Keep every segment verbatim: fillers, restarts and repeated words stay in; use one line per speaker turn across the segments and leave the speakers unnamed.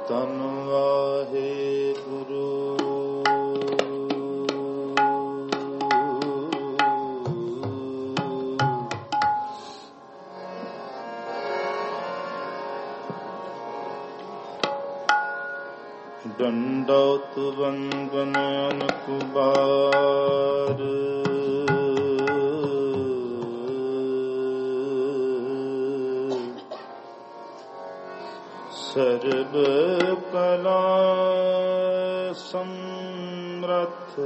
ਧੰਨ ਵਾਹਿਗੁਰੂ। ਦੰਡੌਤ ਵੰਦਨ ਅਨੇਕ ਬਾਰ, ਸਰਬ ਕਲਾ ਸਮਰੱਥ,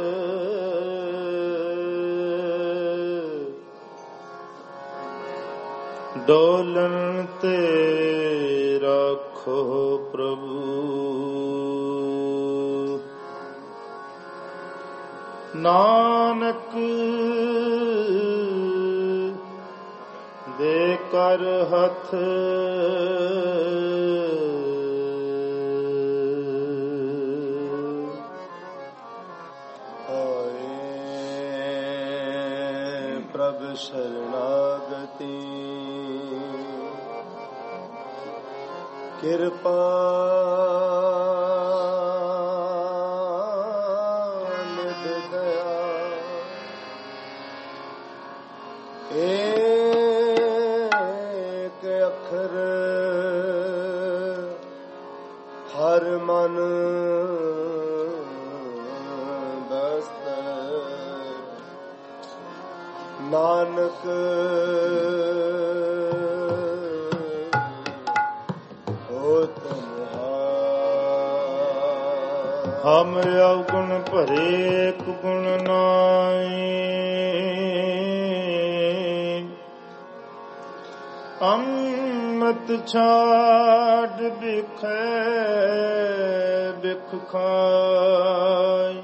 ਡੋਲਣ ਤੇ ਰੱਖੋ ਪ੍ਰਭੂ। ਨਾਨਕ ਦੇ ਕਰ ਹੱਥ, ਹੋਏ ਪ੍ਰਭ ਸ਼ਰਨਾਗਤੀ। ਕਿਰਪਾ ਹਰ ਮਨ ਦਸਤ, ਨਾਨਕ ਹੋਤ ਹਮ ਅਵਗੁਣ ਭਰੇ ਕੁਗੁਣ ਨਾਈ। ਅੰਮ੍ਰਿਤ ਛਾੜ ਬਿਖੈ ਬਿਖ ਖਾਇ,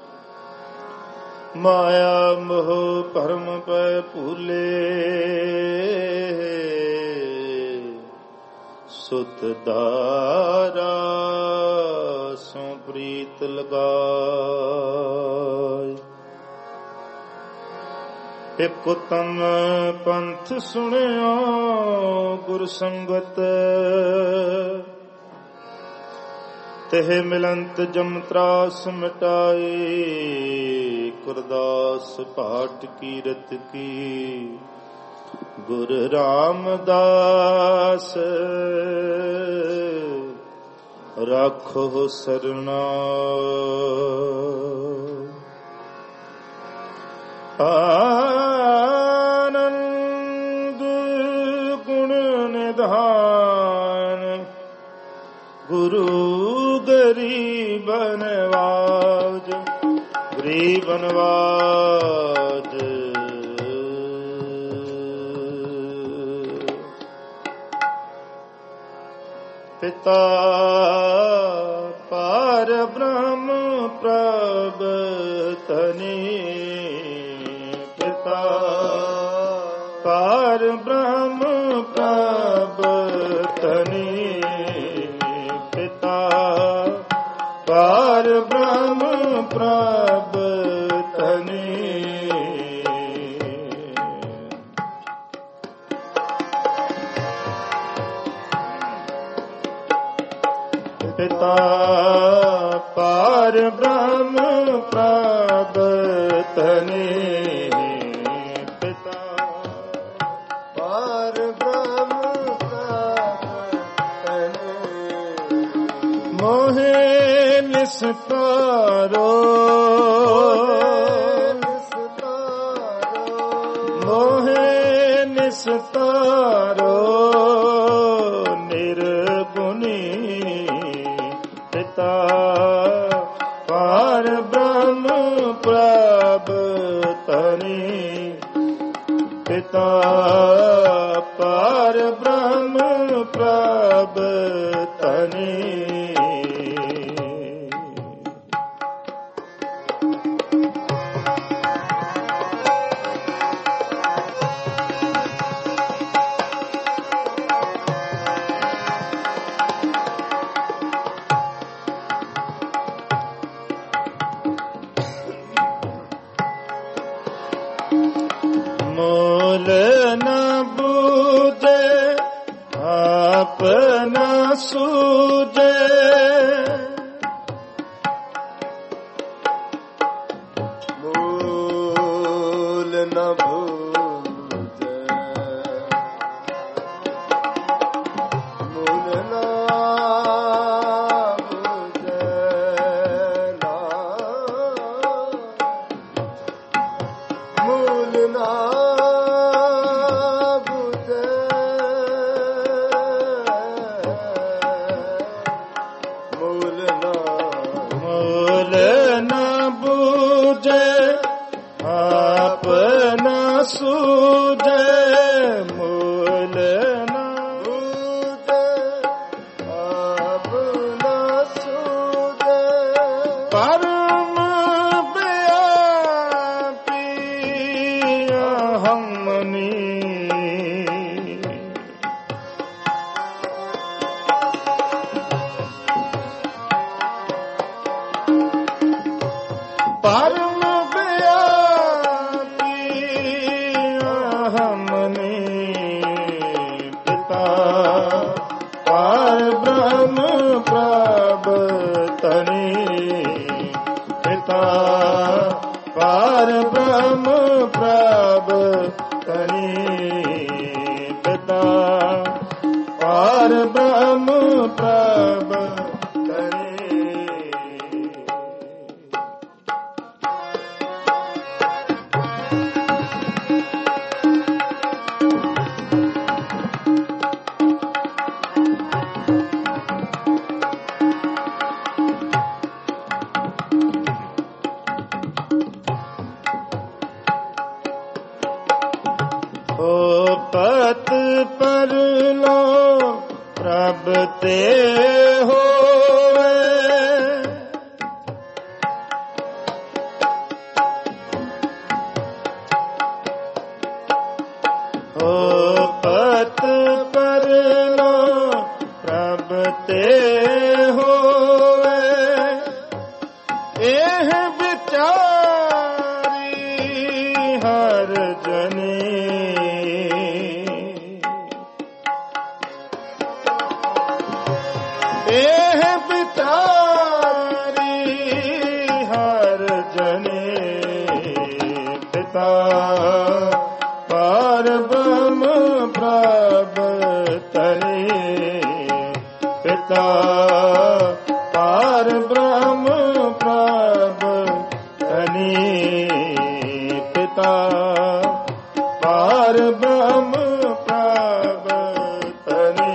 ਮਾਇਆ ਮੋਹ ਭਰਮ ਪੈ ਭੂਲੇ। ਸੁਤ ਦਾਰਾ ਸੋ ਪ੍ਰੀਤ ਲਗਾਇ। ਇਕ ਉਤਮ ਪੰਥ ਸੁਣਿਓ ਗੁਰ ਸੰਗਤ, ਤਿਹ ਮਿਲੰਤ ਜਮ ਤਰਾਸ ਮਿਟਾਏ। ਗੁਰਦਾਸ ਪਾਠ ਕੀਰਤ ਕੀ ਗੁਰ ਰਾਮਦਾਸ, ਰਾਖੋ ਸਰਣਾ। ਆਨੰਦ ਗੁਣ ਨਿਧਾਨ, ਗੁਰੂ ਗਰੀਬ ਨਵਾਜ, ਗਰੀਬ ਨਵਾਜ। ਪਿਤਾ ਪਾਰ ਬ੍ਰਹਮ ਪ੍ਰਭ ਤਨੀ, ਪਿਤਾ ਪਾਰ ਬ੍ਰਹਮ ਪ੍ਰਭ ਤਨੀ। ਪਿਤਾ ਪਾਰ ਬ੍ਰਹਮ ਪ੍ਰਭ ਤਨੀ। ਪਿਤਾ ਪਾਰ ਬ੍ਰਹਮ ਪ੍ਰਭ ਤਨੀ। ਪਿਤਾ ਪਾਰ ਬ੍ਰਹਮ ਪ੍ਰਭ ਤਨੀ। ਮੋਹਿ ਨਿਸਤਾਰੋ, ਮੋਹਿ ਨਿਸਤਾਰੋ ਨਿਰਗੁਣੀ। ਪਿਤਾ ਪਾਰ ਬ੍ਰਹਮ ਪ੍ਰਭ ਤਨੀ। ਪਿਤਾ ਪਾਰ ਬ੍ਰਹਮ ਪ੍ਰਭ ਤਨੀ। ਮੋਲ ਨ ਬੂਝੇ ਆਪਨਾ ਸੂਝੇ, परम व्यापी हमने पिता पार ब्रह्म प्रभ तनि पिता पार ब्रह्म प्रभ तनि पिता पार ब्रह्म प्रभ तनि। पत पर लो प्रभ ते होवे हो पत पर लो प्रभ ते होवे एह विचारी हर जने एह पितारी हर जने पिता पार ब्रह्म प्रभ तनि पिता पार ब्रह्म प्रभ तनि पिता पार ब्रह्म प्रभ तनि।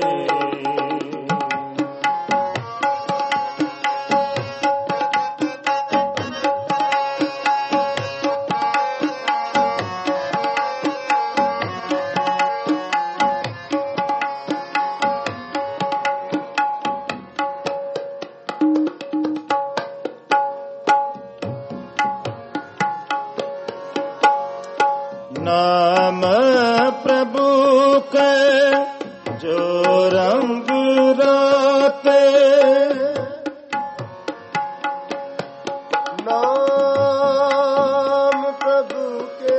नाम प्रभु के जो रंग राते नाम प्रभु के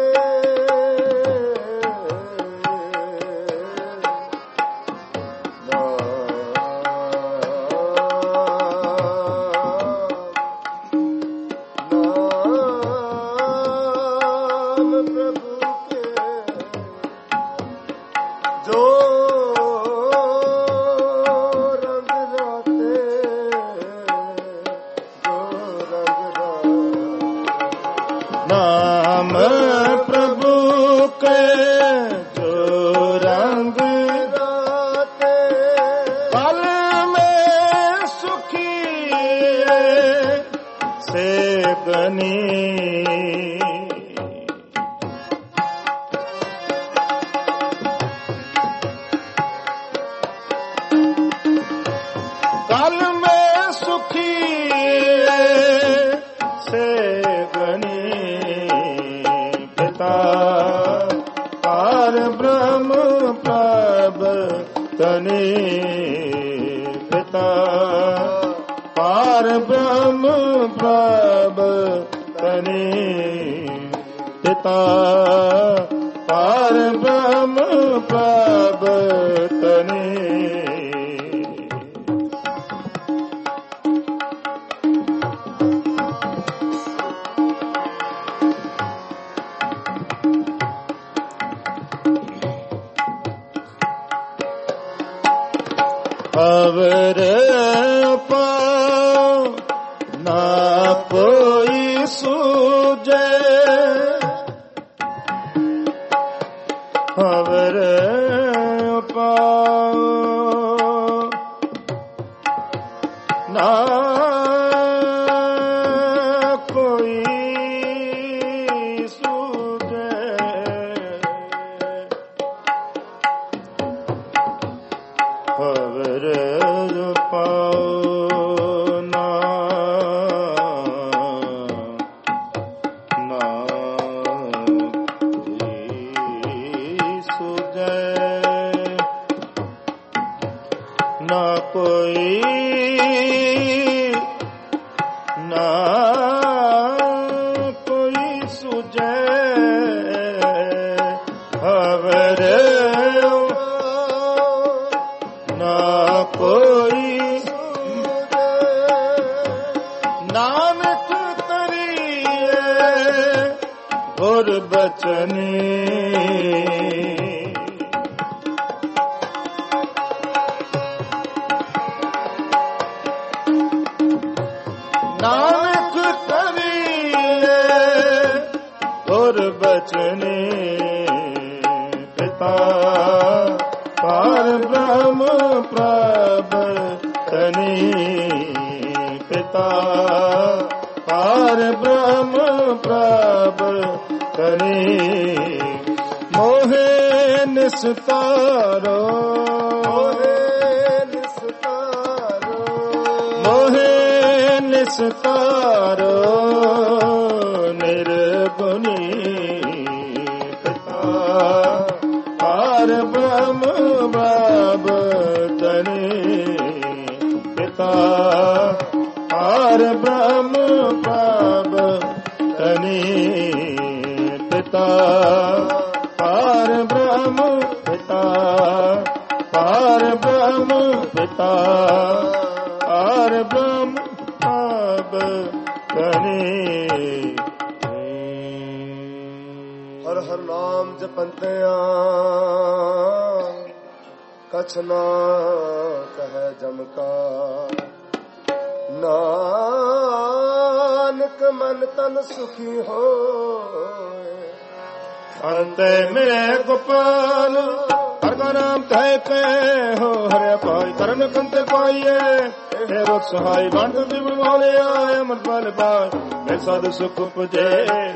नाम प्रभु जो रंग राते जो रंग राते नाम प्रभु के जो रंग राते पल में सुखी से गनी काल में सुखी से गनी पिता पार ब्रह्म प्रभ तनि पिता पार ब्रह्म प्रभ तनि पिता पार ब्रह्म प्रभ तनि। अवर पाओ ना कोई सूझे अवर पाओ ना कोई सूझे खबर पाओ ना ना सुझे ना कोई ना ਬ੍ਰਹਮ ਪ੍ਰਭ ਤਨੀ ਪਿਤਾ ਪਾਰ ਬ੍ਰਹਮ ਪ੍ਰਭ ਤਨੀ ਮੋਹਿ ਨਿਸਤਾਰੋ ਮੋਹਿ ਨਿਸਤਾਰੋ ਨਿਰਗੁਣੀ ਪਿਤਾ ਪਾਰ ਬ੍ਰਹਮ ਪ੍ਰਭ ਤਨੀ ਪਿਤਾ ਪਾਰ ਬ੍ਰਹਮ ਪ੍ਰਭ ਤਨੀ ਪਿਤਾ ਪਾਰ ਬ੍ਰਹਮ ਪਿਤਾ ਪਾਰ ਬ੍ਰਹਮ ਪਿਤਾ ਪਾਰ ਬ੍ਰਹਮ ਪ੍ਰਭ ਤਨੀ
ਹਰ ਹਰ ਨਾਮ ਜਪੰਤਿਆਂ ਕਛ ਨਾ ਕਹੈ ਜਮ ਕਾ ਨਾਨਕ ਮਨ ਤਨ ਸੁਖੀ ਹੋਏ
ਅੰਤੇ ਮੇਰੇ ਗੋਪਾਲ ਹਰ ਕਾ ਨਾਮ ਕਹਿ ਕੇ ਹੋ ਹਰਿ ਪਾਈ ਕਰਨ ਕੰਤੇ ਪਾਈਏ ਇਹ ਰੋਤ ਸਹਾਈ ਬੰਦ ਦੀ ਬਵਾਲਿਆ ਅਮਰ ਬਲ ਪਾਏ ਮੈਂ ਸਦ ਸੁਖ ਪੁਜੇ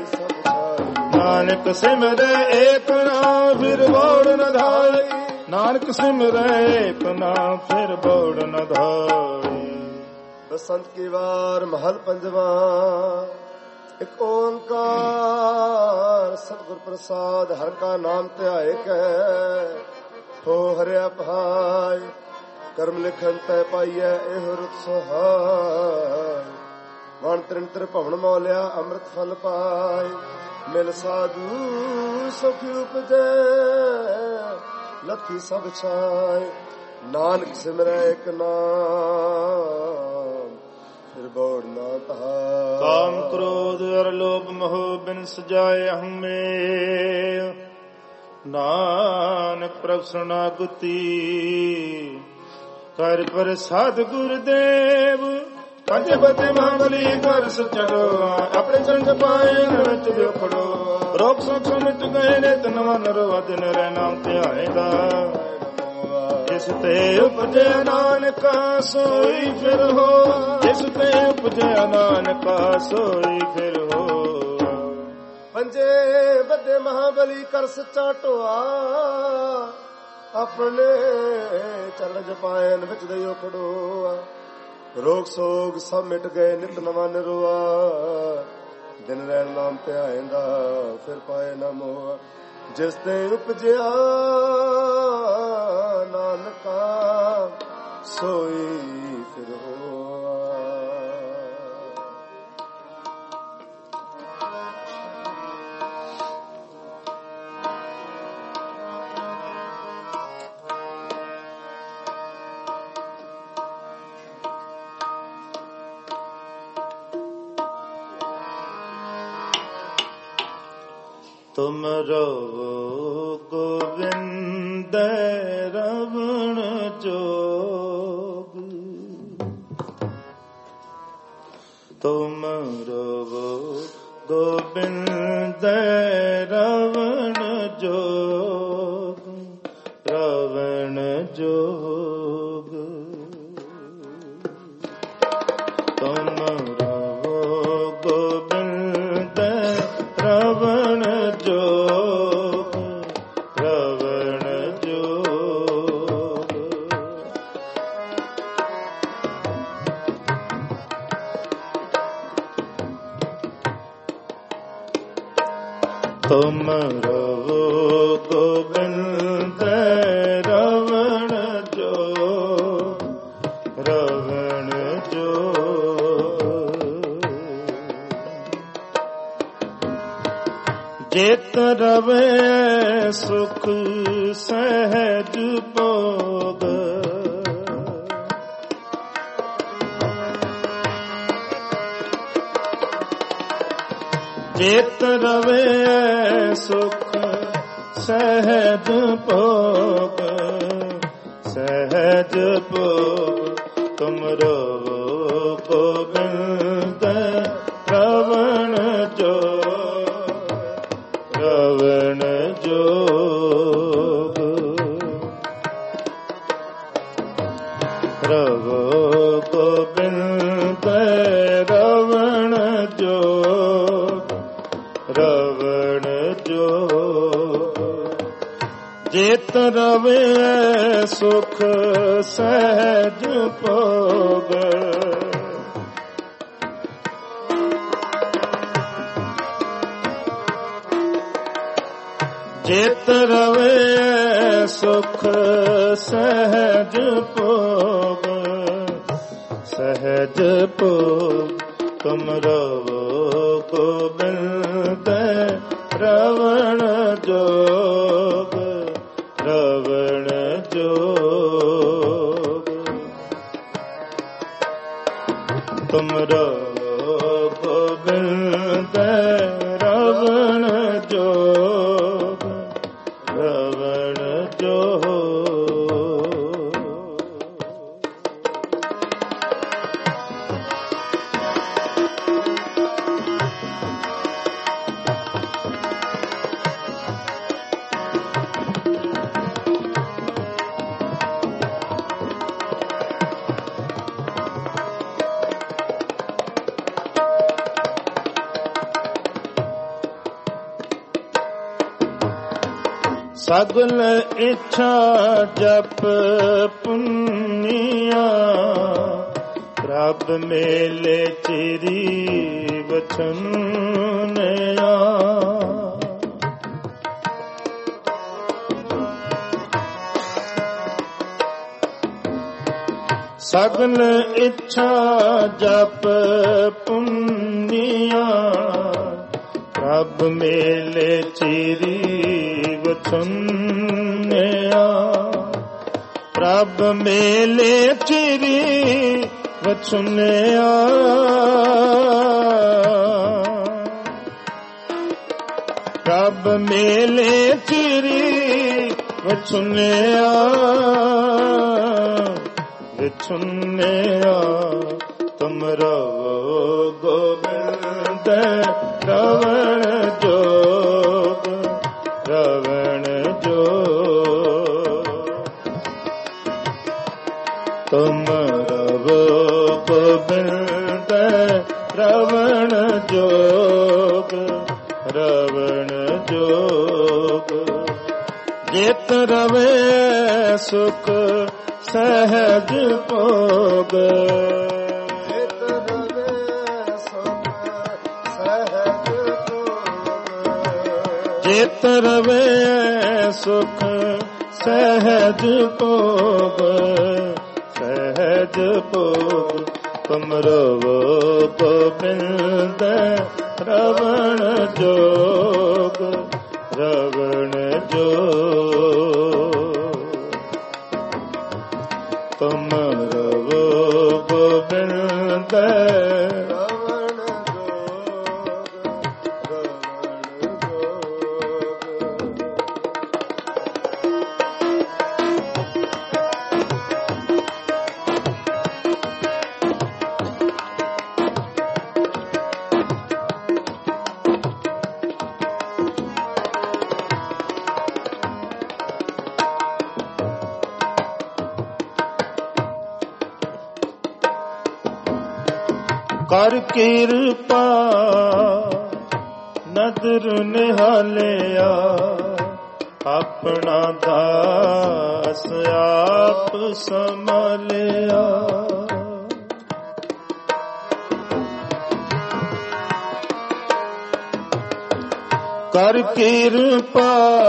ਨਾਨਕ ਸਿਮਰੇ ਏਕ ਨਾਮ ਫਿਰ ਬੋੜ ਨ ਧਾਈ ਨਾਨਕ ਸਿਮਰੇ ਏਕ ਨਾਮ ਫਿਰ ਬੋੜ ਨ ਧਾਈ
ਬਸੰਤ ਕੀ ਵਾਰ ਮਹਲ ਪੰਜਵਾ ਇੱਕ ਓੰਕਾਰ ਸਤਿਗੁਰ ਪ੍ਰਸਾਦ ਹਰ ਕਾ ਨਾਮ ਧਿਆਏ ਕੈ ਹੋ ਹਰਿਆ ਭਾਈ ਕਰਮ ਲਿਖਨ ਤੈ ਪਾਈਐ ਇਹ ਰੁਤ ਸਹਾਈ ਵਣ ਤ੍ਰਿੰਤਰ ਭਵਨ ਮੌਲਿਆ ਅੰਮ੍ਰਿਤ ਫਲ ਪਾਏ ਮਿਲ ਸਾਧੂ ਸੁਖ ਉਪਜੈ ਲੱਥੀ ਸਭ ਛਾਏ ਨਾਨਕ ਸਿਮਰੈ ਇੱਕ ਨਾਮ ਫਿਰ ਬੋੜ ਨਾ ਤਹਾ
ਕਾਮ ਕ੍ਰੋਧ ਅਰ ਲੋਭ ਮੋਹ ਬਿਨ ਸਜਾਏ ਹਮੇ ਨਾਨਕ ਪ੍ਰਭ ਸੁਨਾਗਤੀ ਕਰ ਪ੍ਰਸਾਦ ਗੁਰਦੇਵ ਪੰਜ ਬਤੇ ਮੰਗਲੀ ਕਰ ਸਚੜੋ ਆਪਣੇ ਚੰਦ ਪਾਏ ਨਚ ਦਿਓ ਖੜੋ ਰੋਗ ਸੋਖ ਮਿਟ ਗਏ ਨੇ ਤਨ ਮਨ ਰਵਾ ਦਿਨ ਰਹਿ ਨਾਮ ਧਿਆਏਦਾ ਜਿਸ ਤੇ ਉਪਜੇ ਨਾਨਕਾ ਸੋਈ ਫਿਰ ਹੋ ਜਿਸ ਤੇ ਉਪਜੇ ਨਾਨਕਾ ਸੋਈ ਫਿਰ ਹੋ
ਪੰਜੇ ਬੱਦੇ ਮਹਾਬਲੀ ਕਰ ਸੱਚਾ ਢੋਆ ਆਪਣੇ ਚਰਨ ਜਪਾਇਨ ਵਿੱਚ ਦਈਓ ਖੜੋਆ ਰੋਗ ਸੋਗ ਸਭ ਮਿਟ ਗਏ ਨਿਤ ਨਵਾਂ ਨਿਰਵਾ ਦਿਨ ਰਹਿਣ ਨਾਮ ਧਿਆਏਂਦਾ ਫਿਰ ਪਾਏ ਨਾ ਮੋਹ ਜਿਸ ਤੇ ਉਪਜਿਆ ਨਾਨਕਾ ਸੋਈ ਫਿਰ ਹੋਆ
ਤੁਮ ਰਵੋ ਗੋਬਿੰਦ ਰਵਣ ਜੋਗ ਤੁਮ ਰਵੋ ਗੋਬਿੰਦ ਰਵਣ ਜੋਗ ਰਵਣ ਜੋਗ ਤੁਮ ਰਵੋ ਗੋਬਿੰਦ ਰਵਣ ਜੋਗ ਰਵਣ ਜੋਗ ਤੁਮ ਰਵੋ ਗੋਬਿੰਦ ਰਵਣ ਜੋਗ ਰਵਣ ਜੋਗ ਜਿਤ ਰਵੇ ਸੁਖ ਸਹਿਜ ਭੋਗ ਜਿਤ ਰਵੇ ਸੁਖ ਸਹਿਜ ਭੋਗ ਸਹਿਜ ਭੋਗ ਤੁਮ ਰਵੋ ਗੋਬਿੰਦ ਰਵਣ ਜੋਗ ਰਵਣ ਜੋਗ ਰਵੋ ਗੋਬਿੰਦ ਰਵਣ ਜੋਗ, ਰਵਣ ਜੋਗ। ਜੇਤ ਰਵੇ ਸੁਖ ਸਹਿਜ ਭੋਗ, ਜੇਤ ਰਵੇ ਸੁਖ ਸਹਿਜ ਭੋਗ, ਸਹਿਜ ਭੋਗ। ਤੁਮ ਰਵੋ ਗੋਬਿੰਦ ਰਵਣ ਜੋਗ, ਰਵਣ ਜੋਗ। ਤੁਮ ਰਵੋ ਗੋਬਿੰਦ ਰਵਣ ਜੋਗ, ਰਵਣ ਜੋਗ। ਸਗਲ ਇੱਛਾ ਜਪ ਪੁੰਨੀਆ, ਪ੍ਰਭ ਮੇਲੇ ਚਿਰੀ ਵਚਨਿਆ। ਸਗਲ ਇੱਛਾ ਜਪ ਪੁੰਨੀਆ, ਪ੍ਰਭ ਮੇਲੇ ਚਿਰੀ ਵਚਨਿਆ। ਪ੍ਰਭ ਮੇਲੇ ਚਿਰੀ ਵਚਨਿਆ, ਪ੍ਰਭ ਮੇਲੇ ਚਿਰੀ ਵਚਨਿਆ, ਵਚਨਿਆ। ਤੁਮ ਰਵੋ ਗੋਬਿੰਦ ਰਵਣ ਜੋਗ, ਰਵਣ ਜੋਗ। ਤੁਮ ਰਵੋ ਗੋਬਿੰਦ ਰਵਣ ਜੋਗ, ਰਵਣ ਜੋਗ। ਜੇਤ ਰਵੇ ਸੁਖ ਸਹਿਜ ਭੋਗ, ਜੇਤ ਰਵੇ ਸੁਖ ਸਹਿਜ ਭੋਗ, ਸਹਿਜ ਭੋਗ। ਤੁਮ ਰਵੋ ਗੋਬਿੰਦ ਰਵਣ ਜੋਗ, ਰਵਣ ਜੋਗ। ਤੁਮ ਰਵੋ ਗੋਬਿੰਦ ਕਰ ਕਿਰਪਾ ਨਦਰ ਨਿਹਾਲਿਆ, ਆਪਣਾ ਦਾਸ ਆਪ ਸੰਭਾਲਿਆ। ਕਰ ਕਿਰਪਾ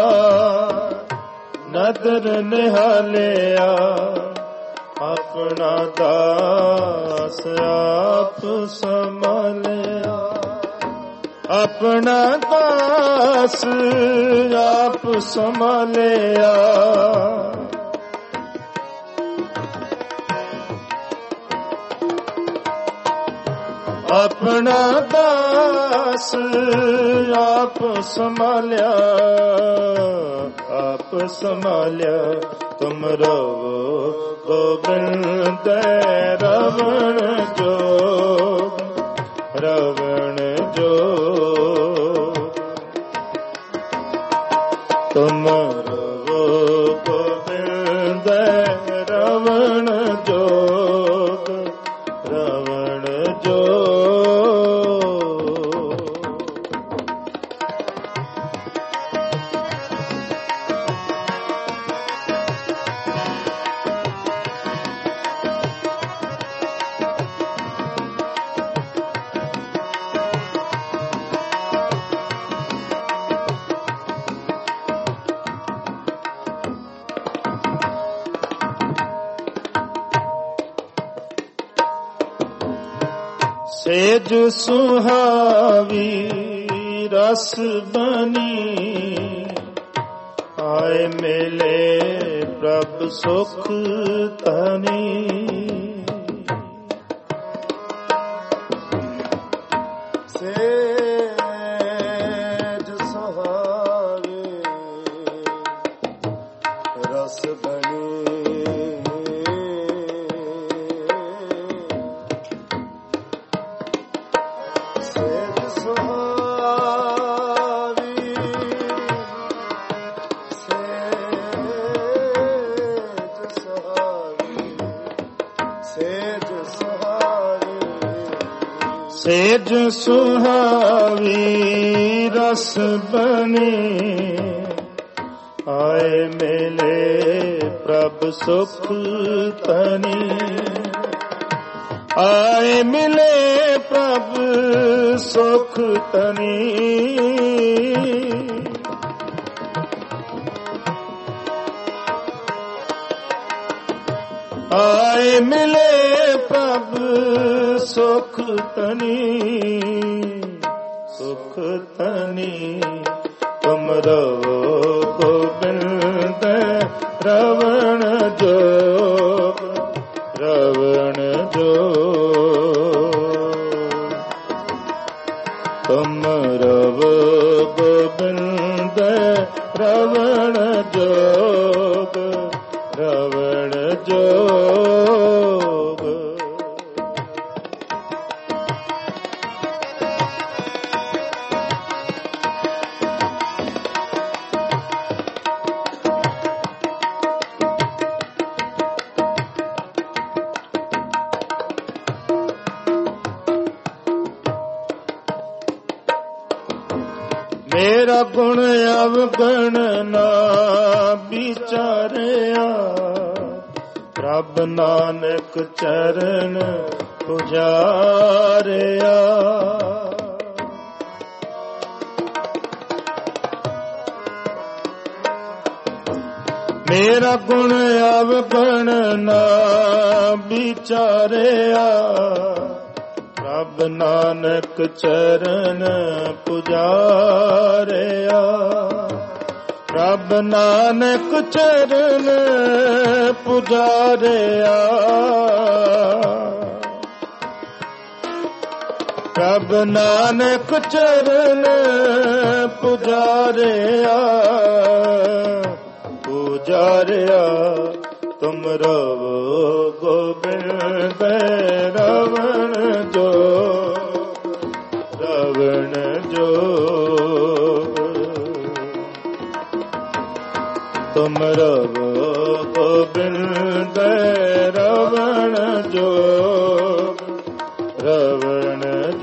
ਨਦਰ ਨਿਹਾਲਿਆ, ਆਪਣਾ ਦਾਸ ਆਪ ਸੰਭਾਲਿਆ। ਆਪਣਾ ਦਾਸ ਆਪ ਸੰਭਾਲਿਆ। ਆਪਣਾ ਦਾਸ ਆਪ ਸੰਭਾਲਿਆ, ਆਪ ਸੰਭਾਲਿਆ। ਤੁਮ ਰਵੋ ਗੋਬਿੰਦ ਰਵਣ ਜੋਗ, ਰਵਣ ਜੋਗ। ਤੁਮ ਰਵੋ ਗੋਬਿੰਦ ਰਵਣ ਜੋਗ ਰਵਣ ਜੋਗ। ਸੇਜ ਸੁਹਾਵੀ ਰਸ ਬਨੀ ਆਏ ਮਿਲੇ ਪ੍ਰਭ ਸੁਖ ਤਨੀ।
ਸੇਜ ਸੁਹਾਵੀ ਰਸ ਬਨੀ
ਸੇਜ ਸੁਹਾਵੀ ਰਸ ਬਨੀ ਆਏ ਮਿਲੇ ਪ੍ਰਭ ਸੁਖ ਤਨੀ। ਆਏ ਮਿਲੇ ਪ੍ਰਭ ਸੁਖ ਤਨੀ। ਆਏ ਮਿਲੇ ਪ੍ਰਭ ਸੁਖ ਤਨੀ। ਸੁਖ ਤਨੀ ਤੁਮ ਰਵੋ ਗੋਬਿੰਦ ਰਵਣ ਜੋਗ ਰਵਣ ਜੋਗ। ਤੁਮ ਰਵੋ ਗੋਬਿੰਦ ਰਵਣ ਜੋਗ ਰਵਣ ਜੋਗ। ਮੇਰਾ ਗੁਣ ਅਵਗਣ ਨਾ ਵਿਚਾਰਿਆ ਪ੍ਰਭ ਨਾਨਕ ਚਰਨ ਪੁਜਾਰਿਆ। ਮੇਰਾ ਗੁਣ ਅਵਗਣ ਨਾ ਵਿਚਾਰਿਆ ਪ੍ਰਭ ਨਾਨਕ ਚਰਨ ਪੁਜਾਰਿਆ। ਪ੍ਰਭ ਨਾਨਕ ਚਰਨ ਪੁਜਾਰਿਆ। ਪ੍ਰਭ ਨਾਨਕ ਚਰਨ ਪੁਜਾਰਿਆ। ਪੁਜਾਰਿਆ ਤੁਮ ਰਵੋ ਗੋਬਿੰਦ ਰਵਣ ਜੋਗ ਰਵਣ ਜੋਗ। ਤੁਮ ਰਵੋ ਗੋਬਿੰਦ ਰਵਣ ਜੋਗ ਰਵਣ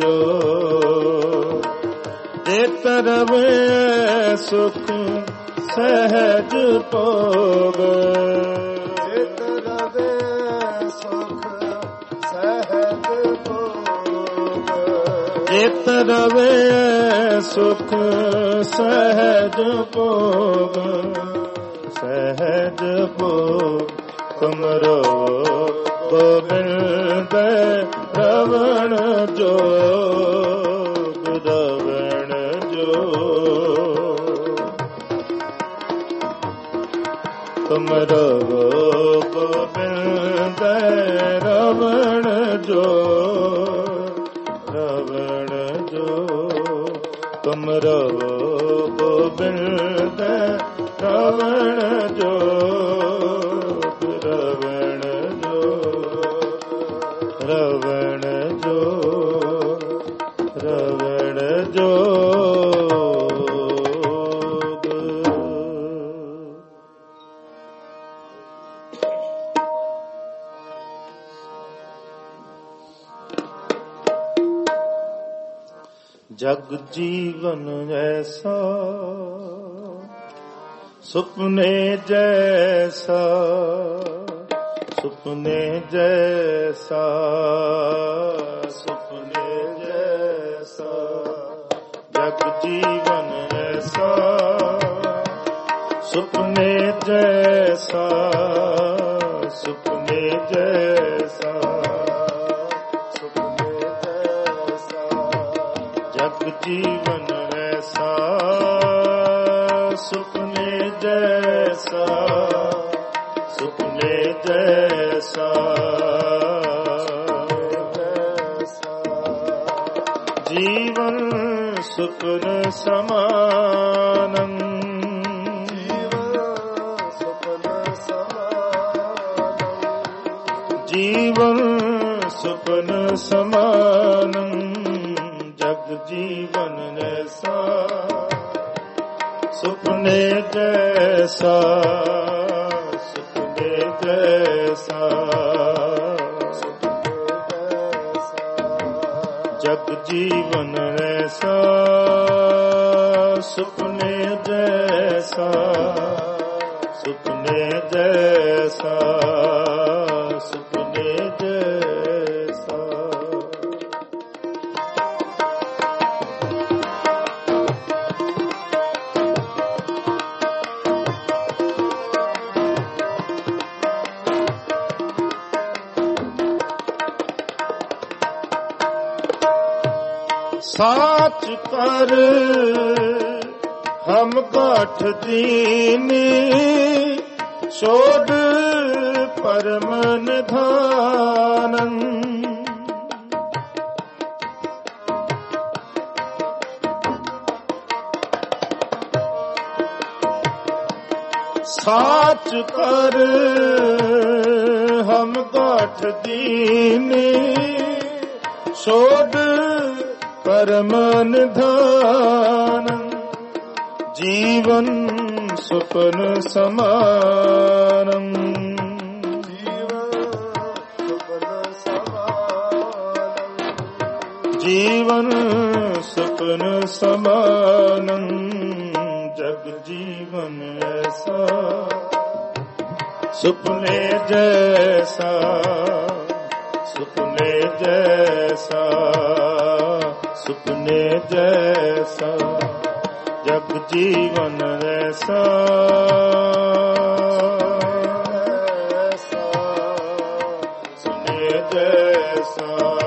ਜੋਗ। ਜਿਤ ਰਵੇ ਸੁਖ ਸਹਿਜ ਭੋਗ।
ਜਿਤ ਰਵੇ ਸੁਖ ਸਹਿਜ ਭੋਗ।
ਜਿਤ ਰਵੇ ਸੁਖ ਸਹਿਜ ਭੋਗ ਸਹਿਜ ਭੋਗ। ਤੁਮ ਰਵੋ ਗੋਬਿੰਦ ਰਵਣ ਜੋਗ ਰਵਣ ਜੋਗ। ਤੁਮ ਰਵੋ ਗੋਬਿੰਦ ਰਵਣ ਜੋਗ ਰਵਣ ਜੋਗ। ਤੁਮ ਰਵੋ ਗੋਬਿੰਦ ਰਵਣ ਜੋਗ ਰਵਣ ਜੋਗ ਰਵਣ ਜੋਗ ਰਵਣ ਜੋਗ। ਜਗ ਜੀਵਨ ਐਸਾ ਸੁਪਨੇ ਜੈਸਾ ਸੁਪਨੇ ਜੈਸਾ ਸੁਪਨੇ ਜੈਸਾ ਜਗ ਜੀਵਨ ਐਸਾ ਸੁਪਨੇ ਜੈਸਾ ਸੁਪਨੇ ਜੈਸਾ ਸੁਪਨੇ ਜੈਸਾ ਜਗ ਜੀਵਨ ਐਸਾ ਸੁਪਨੇ ਜੈਸਾ ਸੁਪਨੇ ਜੈਸਾ ਜੀਵਨ ਸੁਪਨ ਸਮਾਨੰ ਜੀਵਨ ਸੁਪਨ ਸਮਾਨੰ ਜਗ ਜੀਵਨ ਐਸਾ ਸੁਪਨੇ ਜੈਸਾ ਸੁਪਨੇ ਜੈਸਾ ਜਗ ਜੀਵਨ ਐਸਾ ਸੁਪਨੇ ਜੈਸਾ ਸੁਪਨੇ ਜੈਸਾ ਸੁਪਨੇ ਜੈਸਾ साच कर हम गाठ दीनी छोड़ परम निधानन साच कर हम गाठ दीनी छोड़ परम निधान जीवन सुपन समानम जीवन सुपन समानम जग जीवन ऐसा सुपने जैसा सुपने जैसा सुपने जैसा जग जीवन ऐसा सुपने जैसा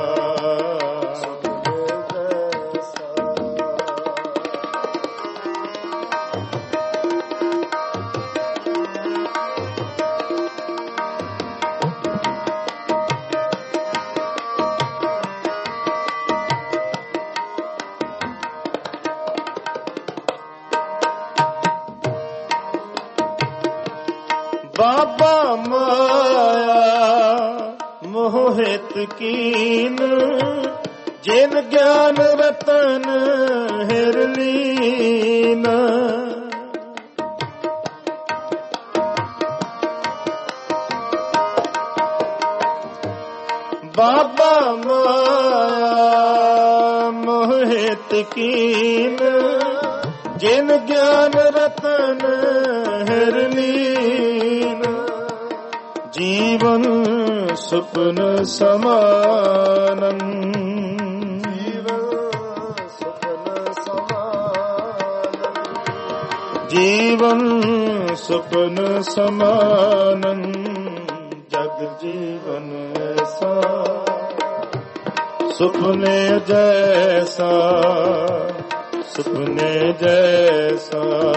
बाबा माया मोहित कीन जिन ज्ञान रतन हिरलीन बाबा माया मोहित कीन जिन ज्ञान रतन हिरलीन जीवन सुपन समानम जीवन सुपन समानम जग जीवन ऐसा सुपने जैसा सुपने जैसा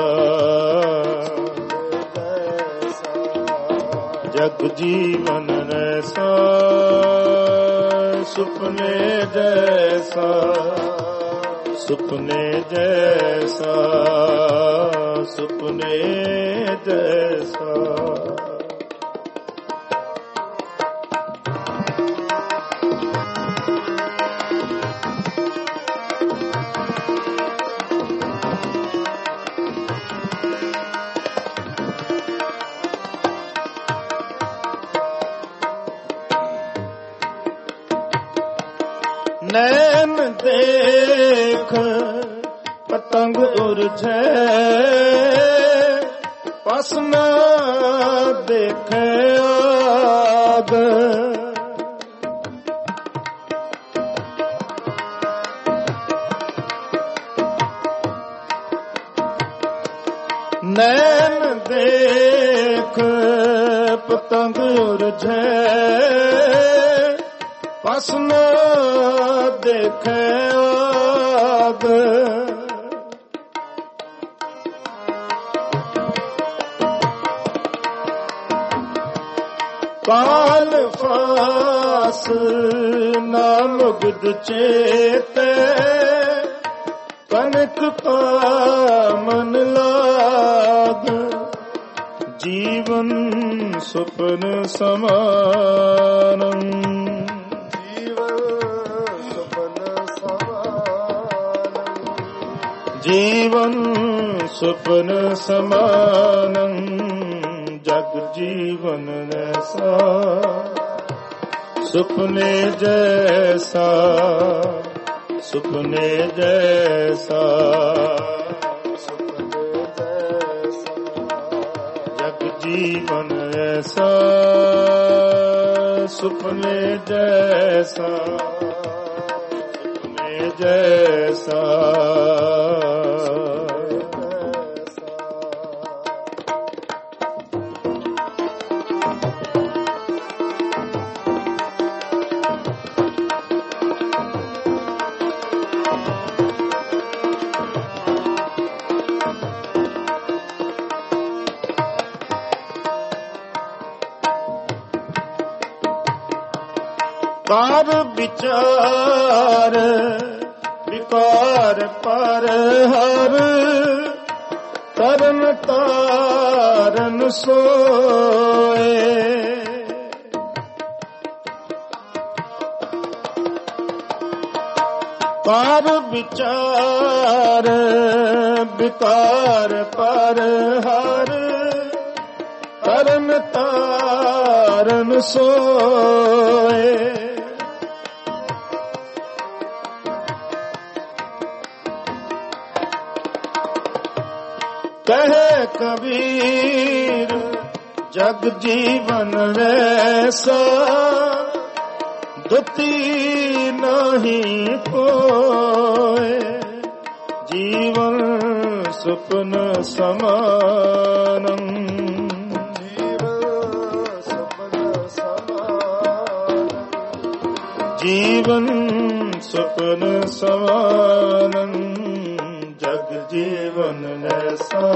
जग जीवन ऐसा सुपने जैसा सुपने जैसा सुपने जैसा नैन देख पतंग उर्झे पस न देखे आग। नैन देख पतंग उर्झे पस न देखे आग। काल फास न मुग्ध चेते कनक पामन लाग। जीवन सुपन समानम जीवन सुपन समानम जग जीवन ऐसा सुपने जैसा सुपने जैसा जग जीवन ऐसा सुपने जैसा सुपने जैसा। कार विचार विकार पर हर तरन तारन सोए। कार विचार विकार पर हर तरन तारन सोए। कहे कबीर जग जीवन ऐसा दुती नहीं कोय। जीवन सुपन समानम जीवन सुपन समानम जग जीवन ऐसा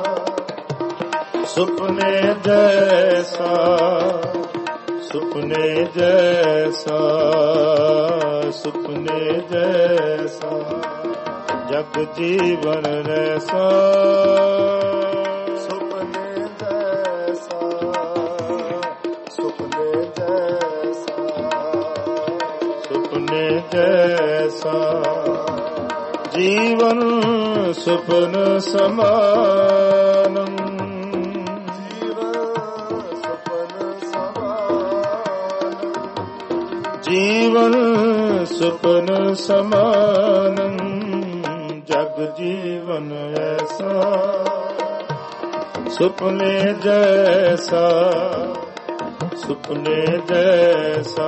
सुपने जैसा सुपने जैसा सुपने जैसा जग जीवन ऐसा सुपने जैसा सुपने जैसा सुपने जैसा जीवन सुपन समानम जीवन सुपन समानम जग जीवन ऐसा सुपने जैसा सुपने जैसा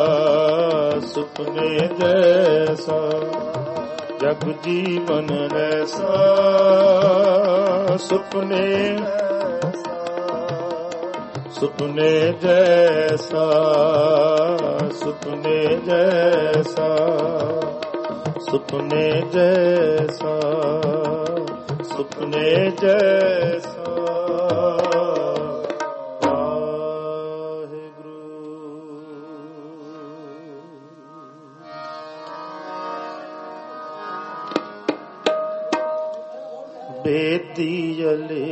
सुपने जैसा जग जीवन ऐसा सुपने सुपने जैसा सुपने जैसा सुपने जैसा सुपने जैसा। बेदियले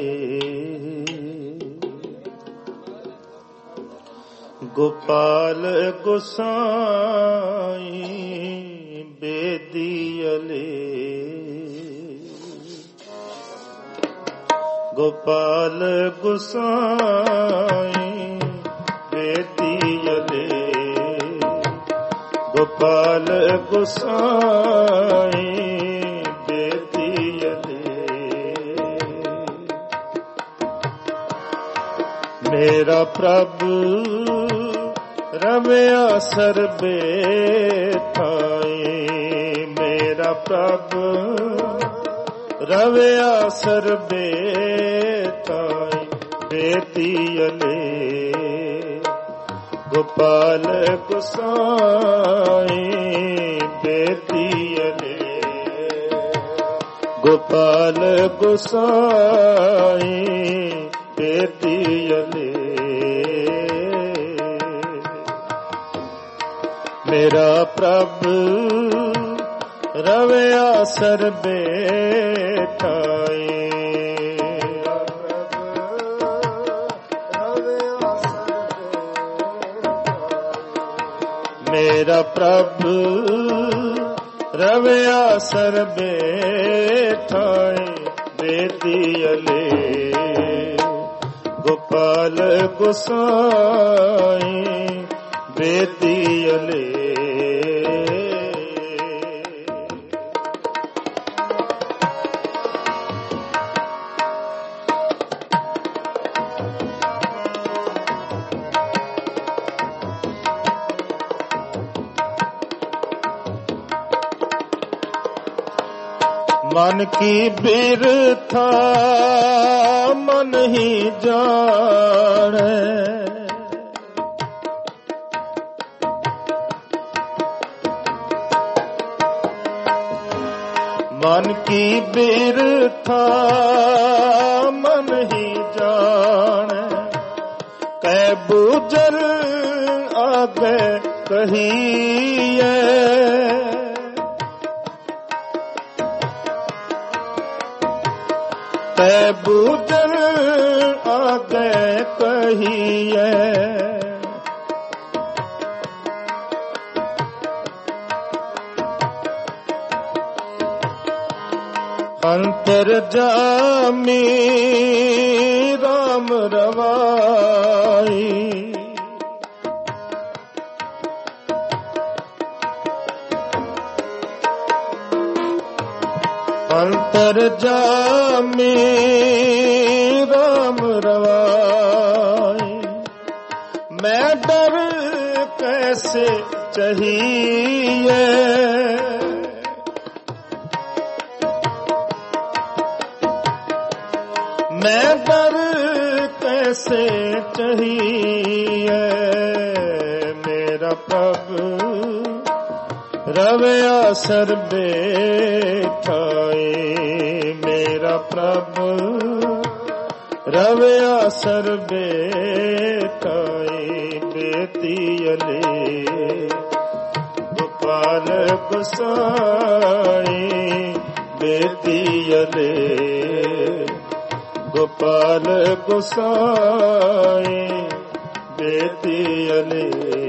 गोपाल गोसाई बेदियले गोपाल गोसाई बेदियले ਗੋਪਾਲ ਗੁਸਾਈ ਬੇਦੀਅਲੇ। ਮੇਰਾ ਪ੍ਰਭ ਰਵਿਆ ਸਰਬੇ ਥਾਈ। ਮੇਰਾ ਪ੍ਰਭ ਰਵਿਆ ਸਰਬੇ ਥਾਈ ਬੇਦੀਅਲੇ। ਗੋਪਾਲ ਗੁਸਾਈ ਬੇਦੀਅਲੇ। ਗੋਪਾਲ ਗੁਸਾਈ ਬੇਦੀਅਲੇ। ਮੇਰਾ ਪ੍ਰਭ ਰਵਿਆ ਸਰਬੇ ਥਾਈ। ਮੇਰਾ ਪ੍ਰਭ ਰਵਿਆ ਸਰਬੇ ਥਾਈ ਬੇਦੀਅਲੇ। ਗੋਪਾਲ ਗੁਸਾਈ ਬੇਦੀਅਲੇ। ਮਨ ਕੀ ਬਿਰਥਾ ਮਨ ਹੀ ਜਾਣੈ। ਮਨ ਕੀ ਬਿਰਥਾ ਮਨ ਹੀ ਜਾਣੈ। ਕੈ ਬੂਝਲ ਆਗੇ ਕਹੀਐ। ਕੈ ਬੂਝਲ ਆਗੇ ਕਹੀਐ। ਅੰਤਰਜਾਮੀ ਰਾਮ ਰਵਾਈ। ਅੰਤਰਜਾਮੀ ਰਾਮ ਰਵਾਈ। ਮੈਂ ਡਰ ਕੈਸੇ ਚਹੀਏ। ਮੈਂ ਡਰ ਕੈਸੇ ਚਹੀਏ। ਮੇਰਾ ਪ੍ਰਭ ਰਵਿਆ ਸਰਬੇ ਥਾਈ। ਮੇਰਾ ਪ੍ਰਭ ਰਵਿਆ ਸਰਬੇ ਥਾਈ ਬੇਦੀਅਲੇ। ਗੋਪਾਲ ਗੁਸਾਈ ਬੇਦੀਅਲੇ। ਗੋਪਾਲ ਗੁਸਾਈ ਬੇਦੀਅਲੇ।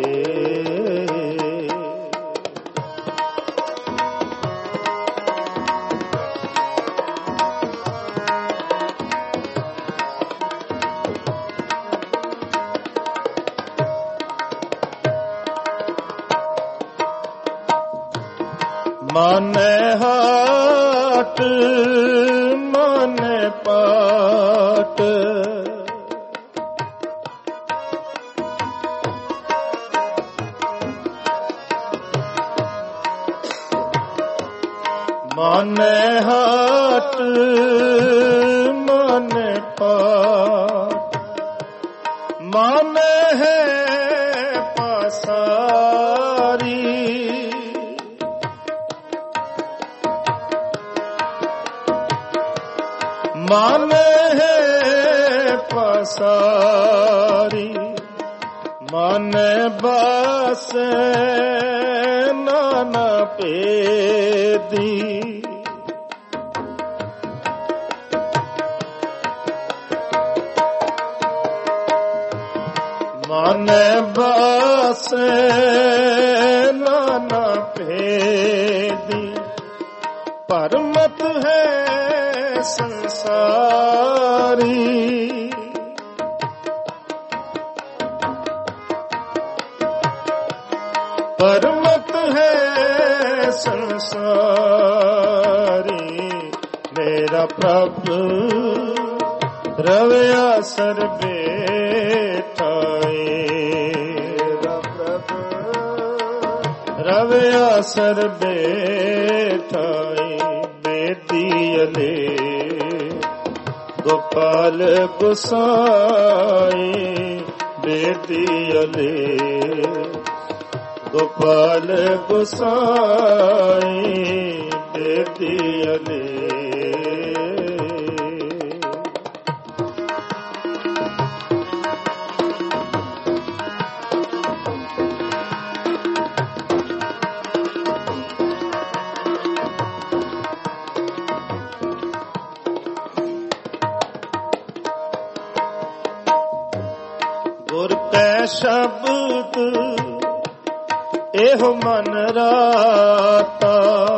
ਮਾਨੈ ਹਾਟ ਮਾਨੈ ਪਾਟ। ਮਾਨੈ ਹਾਟ ਮਾਨੈ ਪਾਟ। ਮਾਨੈ ਹੈ ਪਾਸਾਰੀ। ਮਾਨੈ ਹੈ ਪਾਸਾਰੀ। ਮਾਨੈ ਬਾਸੈ ਨਾਨਾ ਭੇਦੀ। ਮਾਨੈ ਬਾਸੈ ਨਾਨਾ ਭੇਦੀ। ਭਰਮਤ ਹੈ ਸੰਸਾਰੀ। परमत है संसारी मेरा प्रभु रवैया सर बैठाए मेरा प्रभु रवैया सर बैठाए बेदियले गोपाल गुसाई बेदियले गोपाल गुसाई बेदियले गुर कै शब्द एहो मन राता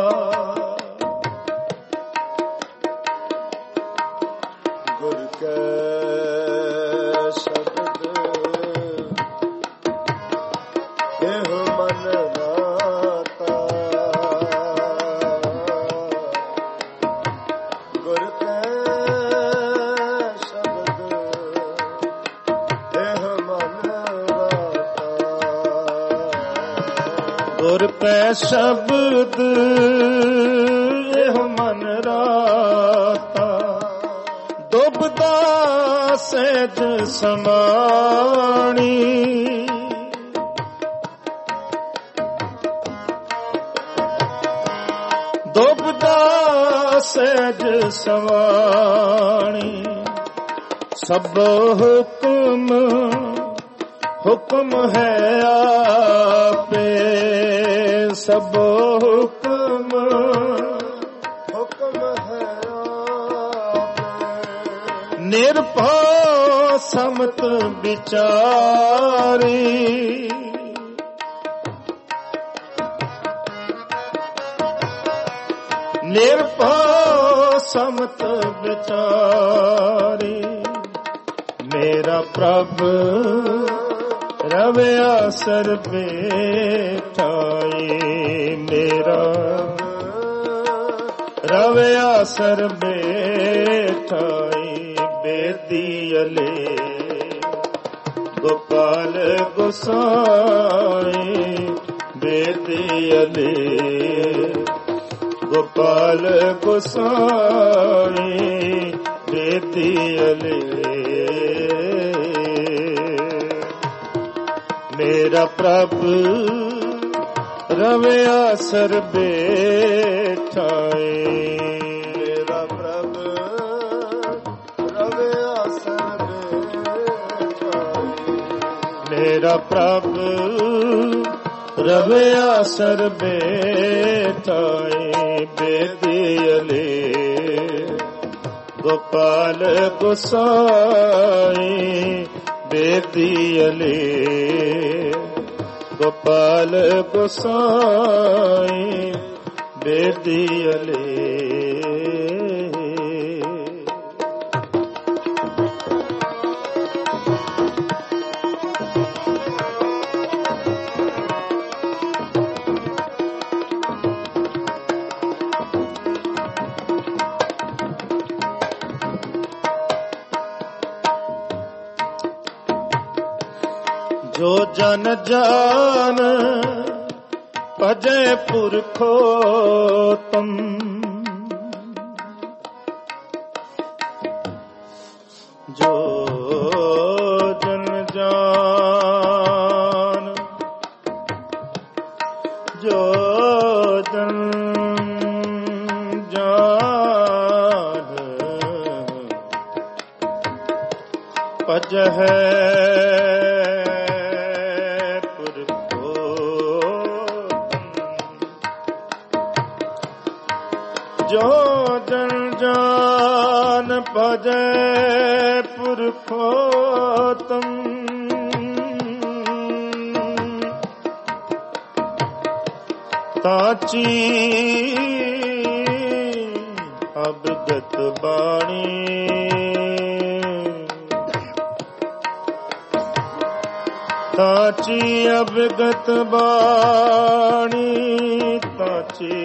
गुर कै शब्द एहो मन राता गुर कै गुर पै शब्द एहो मन राता दुबदा सहज समाणी दुबदा सहज समाणी सब हुक्म हुक्म है आपे सब हुक्म हुक्म है आपे निरभय समत विचारी निरभय समत विचारी मेरा प्रभु रवैया सर बैठाए मेरा रवैया सर बैठाए बेदियले गोपाल गोसाई बेदियले गोपाल गोसाई बेदियले मेरा प्रभु रवैया सर बैठाए मेरा प्रभु रवैया सर बैठाए मेरा प्रभु रवैया सर बैठाए बेदियले गोपाल गोसाई बेदियले गोपाल गोसाई बेदियले जो जन जान भजै पुरखो तुम जो जन जान जो जन जान भजै जो जन जान भजै पुरखोत्तम ताची अबदत बाणी ताची अवगत बाणी, ताची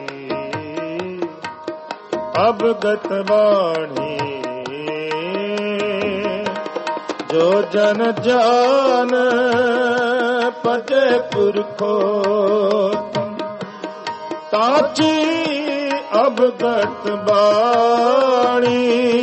अवगत बाणी, जो जन जान पजे पुरखो, ताची अवगत बाणी,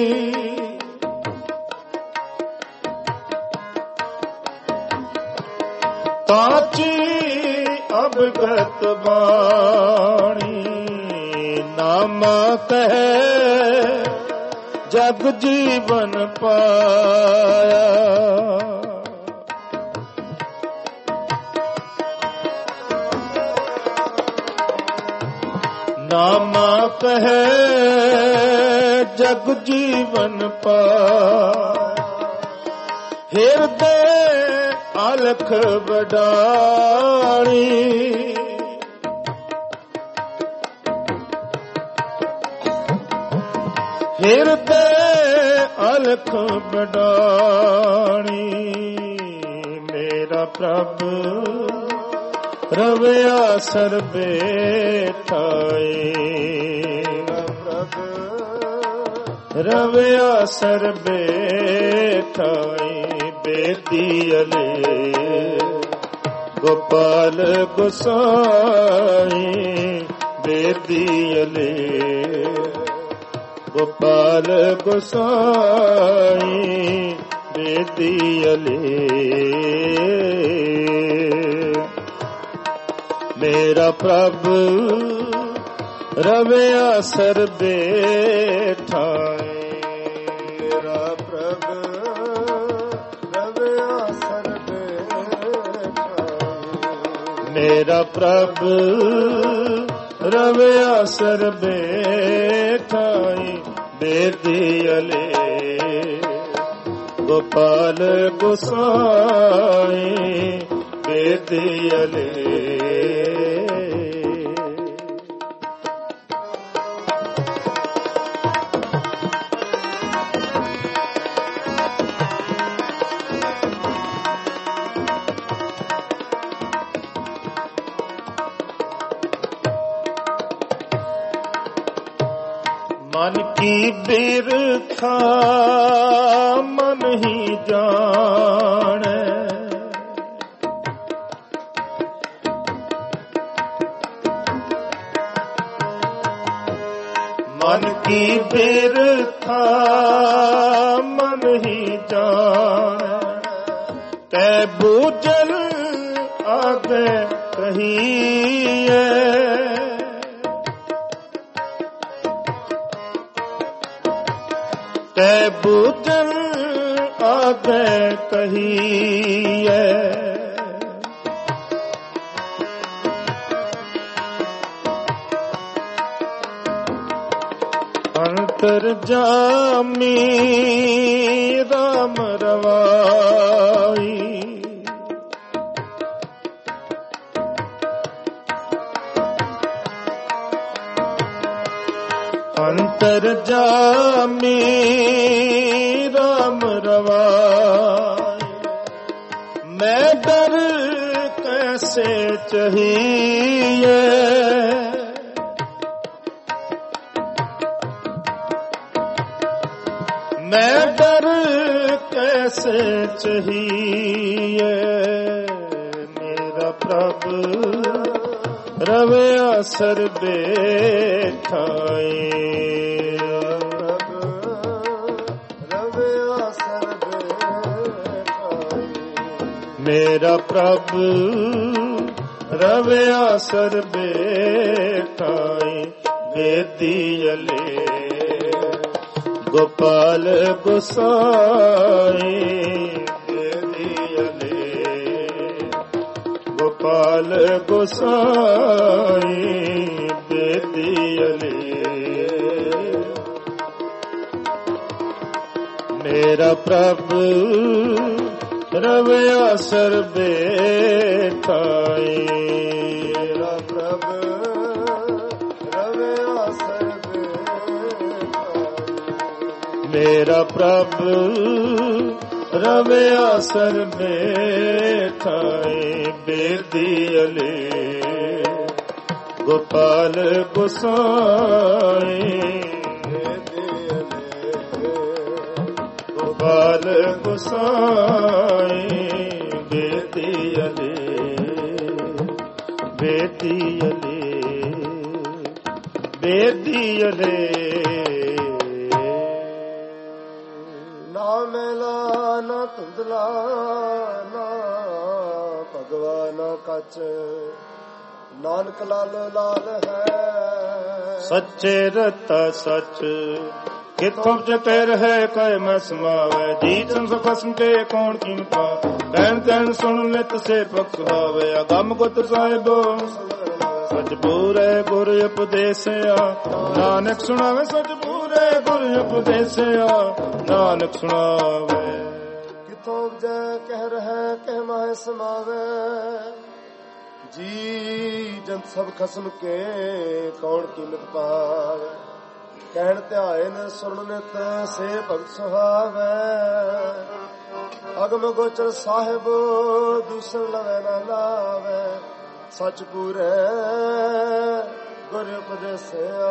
ताची अवगत बाणी, नामा कहे जग जीवन पाया, नामा कहे जग जीवन पाया, हिरदे अलख वडाणी, हिरदे अलख वडाणी, मेरा प्रभु रविया सरबे ठाए, रविया सरबे ठाए, बेदियले गोपाल गोसाई, बेदियले गोपाल गोसाई, बेदियले मेरा प्रभु रविया सरबे ठाए, मेरा प्रभु रविया सरबे ठाए, मेरा प्रभु रविया सरबे ठाए, बेदियले गोपाल गोसाई, बेदियले मन की बिरथा मन ही जाने, मन की बिरथा मन ही जाने, कै बूझल आगे कहिए, कै बूझल आगे कहिए, अंतर्जामी राम रवाई, अंतर्जामी राम रवाई, मैं डर कैसे चाहिए, मैं डर कैसे चाहिए, मेरा प्रभु रविया सरबे ठाए, रविया सरबे ठाए, मेरा प्रभु रविया सरबे ठाए, बेदियले गोपाल गोसाई, बेदियले गोपाल गोसाई, बेदियले मेरा प्रभु रविया सरबे ठाए, मेरा प्रभु रविया सरबे ठाए, मेरा प्रभु ਰਵਿਆ ਸਰ ਬੈਠਾਏ ਬੇਦੀਅਲੇ ਗੋਪਾਲ ਗੁਸਾਈ ਗੋਪਾਲ ਗੁਸਾਈ ਬੇਦੀਅਲੇ ਬੇਦੀਅਲੇ ਬੇਦੀਅਲੇ
ਨਾ ਮੇਲਾ ਨਾ ਧੁੰਦਲਾ ਨਾ ਭਗਵਾ ਨਾ ਕੱਚ ਨਾਨਕ ਲਾਲ ਲਾਲ ਹੈ
ਸੱਚੇ ਰਤਾ ਸੱਚ ਕਿਥੋਂ ਜਤੇ ਰਹੇ ਕੈ ਮੈਂ ਸਮਾਵੇ ਜੀ ਸੰਸ ਖਸਮ ਕੇ ਕੌਣ ਕੀਮਤਾ ਕਹਿਣ ਕਹਿਣ ਸੁਣ ਲਿਤ ਸੇ ਪਕਸ ਹਾਵੇ ਅਗੰਮ ਗੁਰ ਸਾਹਿਬੋ ਸਚ ਪੂਰੇ ਗੁਰ ਉਪਦੇਸਿਆ ਨਾਨਕ ਸੁਣਾਵੇ ਸਚ ਪੂਰੇ ਗੁਰ ਉਪਦੇਸਿਆ ਨਾਨਕ ਸੁਣਾਵੇ
ਕਿਥੋਂ ਜੈ ਕਹਿ ਰਹਿ ਕਹਿ ਮਾਹਿ ਸਮਾਵੇ ਜੀ ਜਨ ਸਭ ਖਸਮ ਕੇ ਕੌਣ ਕੀਮਤ ਪਾਵੇ ਕਹਿਣ ਧਿਆਇਨ ਸੁਣ ਨਿਤ ਸੇ ਭਗਤ ਸੁਹਾਵੇ ਅਗਮ ਗੋਚਰ ਸਾਹਿਬ ਦੂਸਰ ਲਵੇ ਨਾ ਲਾਵੇ ਸਚ ਪੂਰੇ ਗੁਰ ਉਪਦੇਸਿਆ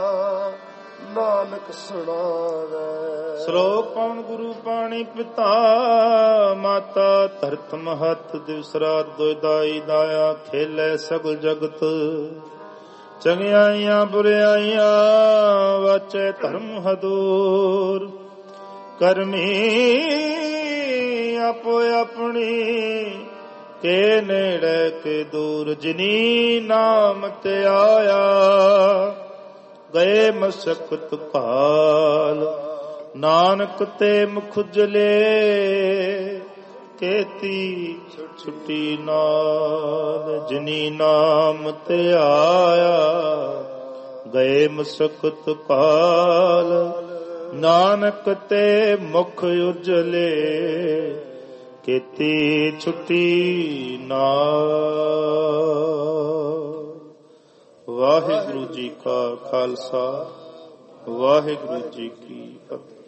ਨਾਨਕ ਸੁਣਾਵੇ
ਸ਼ਲੋਕ ਪਵਨ ਗੁਰੂ ਪਾਣੀ ਪਿਤਾ ਮਾਤਾ ਧਰਤ ਮਹਤ ਦਿਵਸਰਾ ਦੋਇਦਾਈ ਦਾਇਆ ਖੇਲੇ ਸਗਲ ਜਗਤ ਚੰਗਿਆਈਆਂ ਬੁਰਿਆਈਆਂ ਵਾਚੇ ਧਰਮ ਹਦੂਰ ਕਰਮੀ ਆਪੋ ਆਪਣੀ ਕੇ ਨੇੜੇ ਕੇ ਦੂਰ ਜਿਨੀ ਨਾਮ ਤੇ ਆਇਆ ਗਏ ਮਸਕਤ ਕਾਲ ਨਾਨਕ ਤੇ ਮੁਖ ਉਜਲੇ ਕੇਤੀ ਛੁੱਟੀ ਨਾਮ ਜਿਨੀ ਨਾਮ ਤੇ ਆਇਆ ਗਏ ਮਸਕਤ ਕਾਲ ਨਾਨਕ ਤੇ ਮੁਖ ਉਜਲੇ ਕੇਤੀ ਛੁੱਟੀ ਨਾਮ। ਵਾਹਿਗੁਰੂ ਜੀ ਕਾ ਖਾਲਸਾ ਵਾਹਿਗੁਰੂ ਜੀ ਕੀ ਫਤਿਹ।